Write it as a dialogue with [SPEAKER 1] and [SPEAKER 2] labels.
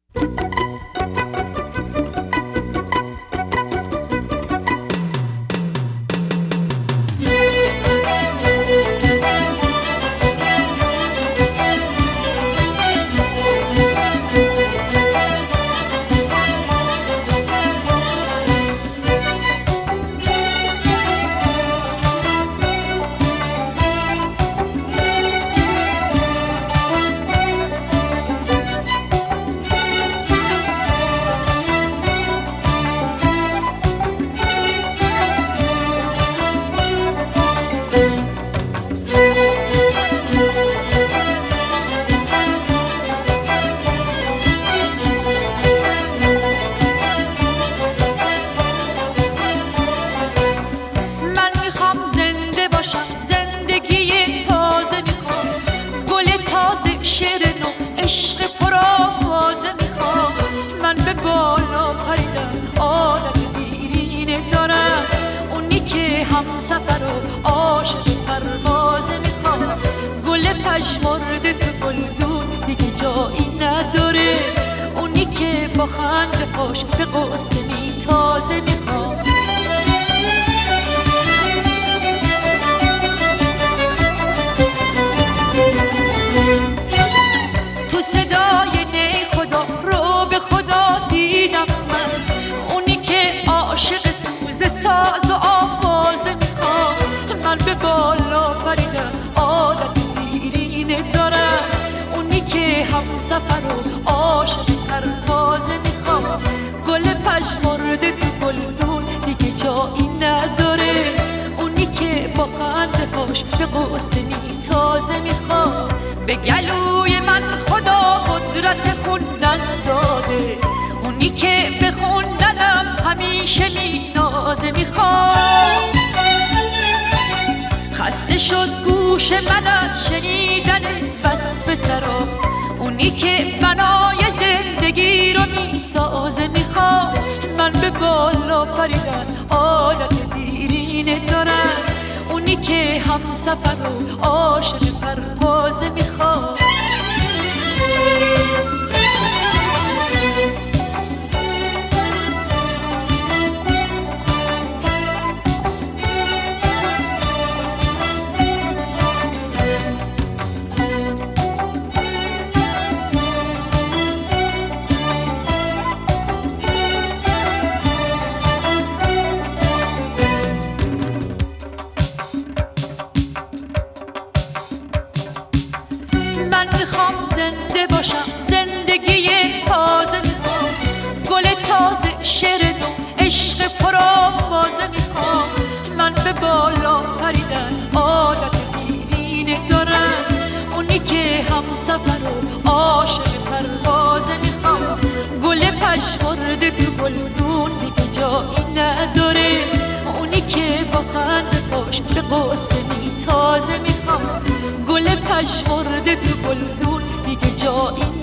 [SPEAKER 1] عشق پرآوازه میخوام. من به بالا پریدن عادت دیرینه دارم، اونی که همسفر و عاشق پروازه میخوام. گل پژمرده تو گلدون دیگه جایی نداره، اونی که با خنده پاش به قصه میتازه میخوام. تو صدای نی خدا رو به خدا دیدم من، اونی که عاشق سوز ساز و آوازه میخوام. من به بالا پریدن عادت دیرینه دارم، اونی که همسفر و عاشق پروازه میخوام. گل پژمرده تو گلدون دیگه جایی نداره، اونی که با خنده پاش به قصه تازه میخوام. به گلوی من خدا قدرت خوندن داده، اونی که به خوندنم همیشه نازه میخوام. خسته شد گوش من از شنیدن وصف سرا، اونی که بنای زندگی رو میسازه میخوام. من به بالا پریدن عادت دیرینه دارم، اونی که همسفر و عاشق پروازه میخوام. من میخوام زنده باشم، زندگی تازه میخوام. گل تازه، شعر نو، عشق پرآوازه میخوام. من به بالا پریدن عادت دیرینه دارم، اونی که همسفر و عاشق پروازه میخوام. گل پژمرده تو گلدون دیگه جایی نداره، اونی که با خنده پاش به قصه تازه میخوام. گل پژمرده تو گلدون دیگه جایی